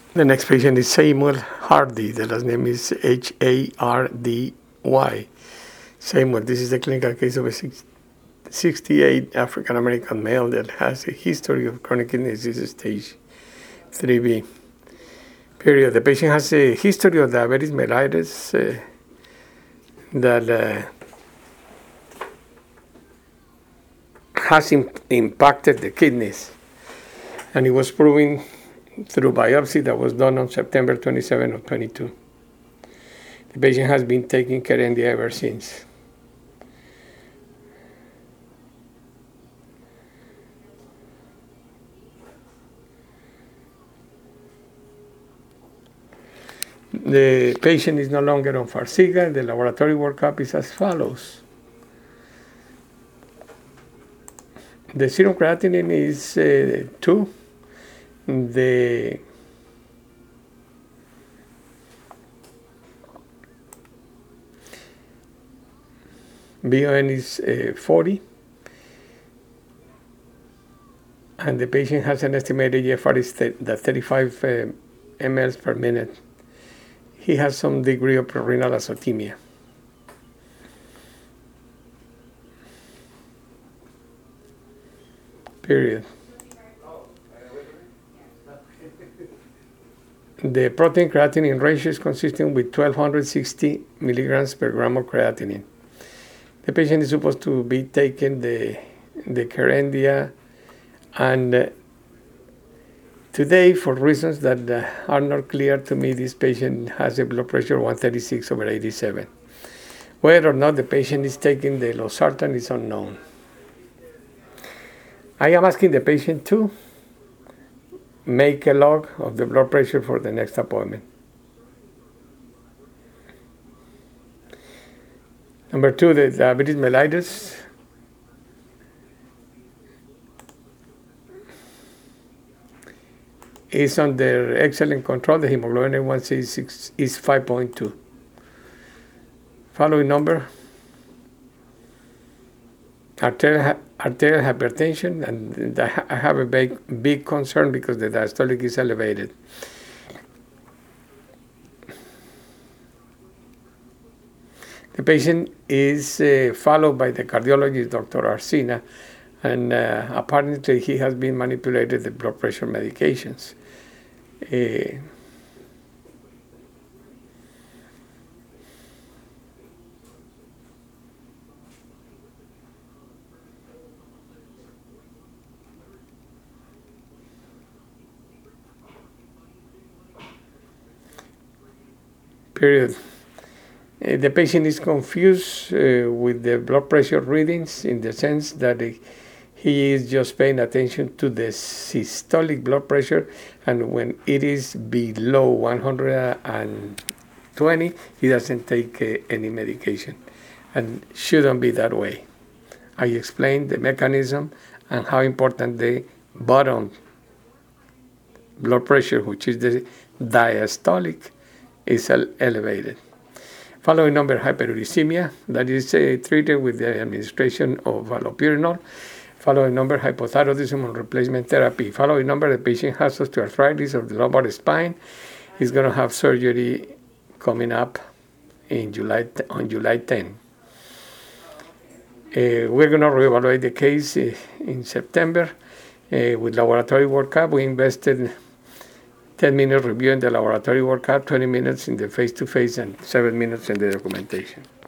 The next patient is Samuel Hardy. The last name is Hardy. Samuel, this is the clinical case of a 68 African-American male that has a history of chronic kidney disease stage 3B. Period. The patient has a history of diabetes mellitus that has impacted the kidneys, and it was proven through biopsy that was done on September 27 of 22. The patient has been taking Kerendia ever since. The patient is no longer on Farxiga. The laboratory workup is as follows. The serum creatinine is 2. The BON is 40. And the patient has an estimated GFR is 35 mL per minute. He has some degree of prerenal azotemia. Period. The protein creatinine ratio is consistent with 1260 milligrams per gram of creatinine. The patient is supposed to be taking the Kerendia, and today, for reasons that are not clear to me, this patient has a blood pressure of 136/87. Whether or not the patient is taking the losartan is unknown. I am asking the patient to make a log of the blood pressure for the next appointment. Number 2, the diabetes mellitus. Is under excellent control. The hemoglobin A1C is 5.2. Following number, arterial hypertension, and I have a big concern because the diastolic is elevated. The patient is followed by the cardiologist, Dr. Arsina, and apparently he has been manipulated the blood pressure medications. Period. The patient is confused with the blood pressure readings in the sense that he is just paying attention to the systolic blood pressure, and when it is below 120, he doesn't take any medication, and shouldn't be that way. I explained the mechanism and how important the bottom blood pressure, which is the diastolic, is elevated. Following number, hyperuricemia, that is treated with the administration of allopurinol. Following number, hypothyroidism and replacement therapy. Following number, the patient has osteoarthritis of the lumbar spine. He's going to have surgery coming up on July 10. We're going to reevaluate the case in September with laboratory workup. We invested 10 minutes reviewing the laboratory workup, 20 minutes in the face-to-face, and 7 minutes in the documentation.